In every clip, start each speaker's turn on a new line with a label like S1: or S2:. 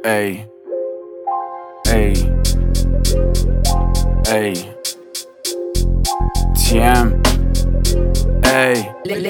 S1: ای ای ای تیم ای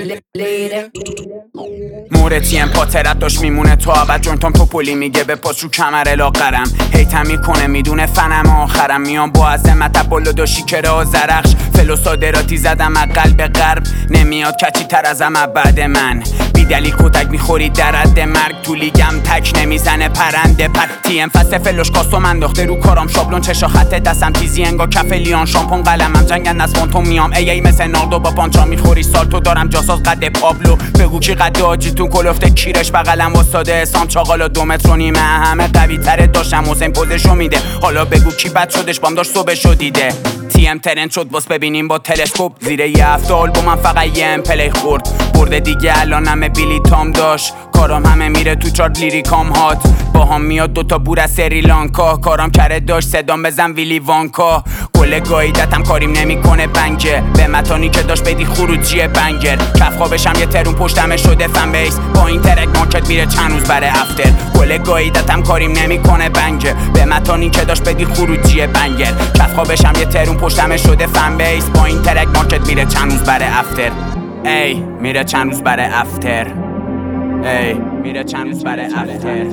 S1: مور تیم پاترت داشت میمونه تا ابد جونتام توپولی میگه به پاس رو کمر لاغرم هیتم میکنه میدونه فنم آخرم میام با عظمت بالا دو شیکره و زرخش فلو صادراتی زدم از قلب غرب نمیاد کچی تر ازم بعد من بیدلیل کتک میخوری در حد مرگ تو لیگم تک نمیزنه پرنده پر تیم فسته فلوش کاستوم انداخته رو کارام شابلون چشا خط دستم تیزی انگا کف لیان شامپون قلمم جنگن از فانتوم میام ای مثل ناردو با پانچا میخوری سالتو دارم جاساز قد پابلو بگو کی قد آجیتون کلفته کیرش بغلم واساده اسام چاقالا 2 متر و نیمه همه قوی تره داشتم حسین پوزشو میده حالا بگو کی بد شدش بام داشت صبحشو دیده تیم ترند شد باز ببینیم با تلسکوپ زیر یه هفته آلبومم فقط یه پلی خورد برده دیگه الان همه بیلی تام داشت کارام همه میره تو چارت لیریکام هات با هم میاد دوتا بور از سریلانکا کارام کره داشت صدام بزن ویلی وانکا کل گاییدتم کاریم نمیکنه بنگه به متانی که داشت بدی خروجی بنگر کف خوابشم یه ترون پشتمه شده فن بیس با این ترک مارکت میره چند روز بره افتر کل گاییدتم کاریم نمیکنه بنگه به متانی که داشت بدی خروجی بنگر کف خوابشم یه ترون پشتمه شده فن بیس با این ترک مارکت میره چند روز بره افتر ای میره چند روز بره افتر ای میره چند روز بره افتر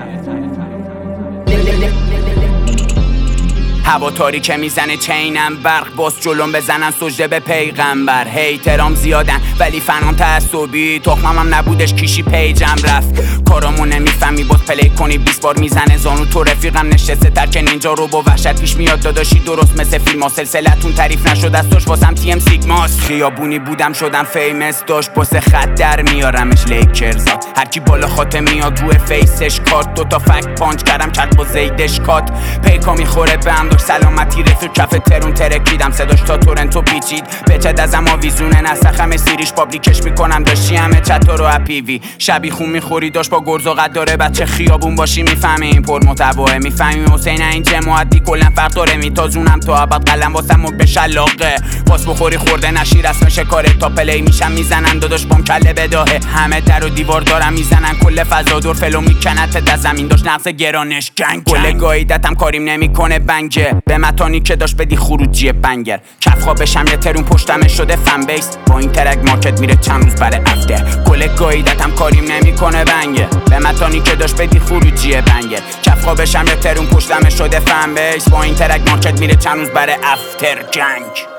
S1: هوا تاریکه میزنه چینم برق باز جلوم بزنن سجده به پیغمبر هیترام زیادن ولی فنان تعصبی تخمم نبودش کیشی پیجم رفت کارامو نمیفهمی باز پلی کنی 20 بار میزنه زانو تو رفیقم نشسته ترک نینجا رو با وحشت پیش میاد داداشی درست مثل فیلم ها سلسلتون تعریف نشد از توش واسم تیم سیگماس خیابونی بودم شدم فیمس داشت باسه خط در میارمش لیکرزات هرکی بالا خاطر میاد روی فیسش کات دوتا فک پانچ کردم چت با زیدش کات پیکا میخوره به هم سلامتی رفیق کف ترون ترکیدم صداش تا تورنتو پیچید بچد ازم آویزونه نسخم سیریش پابلیکش میکنم داشتی همه چطور و اپیوی شبی خون میخوری داشت با گرز و قد داره بچه خیابون باشی میفهمی این پر متباهه میفهمی حسین این جماعتی کلن فرق داره میتازونم تو ابد قلم واسم مک به شلاقه پاس بخوری خورده نشی رسمش کاره تا پلی میشم میزنن داداش بام کله بداهه همه در و دیوار دارم میزنن کل فضا دور فلو میکنت از زمین داشت نقص گرانش جنگ کل گاییدتم کاریم نمیکنه بنگه به متانی که داشت بدی خروجی بنگر کف خوابشم یه ترون پشتمه شده فن بیس با این ترک مارکت میره چند روز بره افتر کل گاییدتم کاریم نمیکنه بنگه به متانی که داشت بدی خروجی بنگر کف خوابشم یه ترون پشتمه شده فن بیس با این ترک مارکت میره چند روز بره افتر جنگ